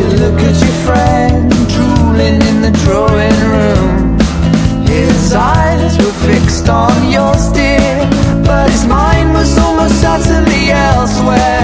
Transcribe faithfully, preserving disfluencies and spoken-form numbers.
you look at your friend drooling in the drawing room. His eyes were fixed on yours, dear, but his mind was almost utterly elsewhere.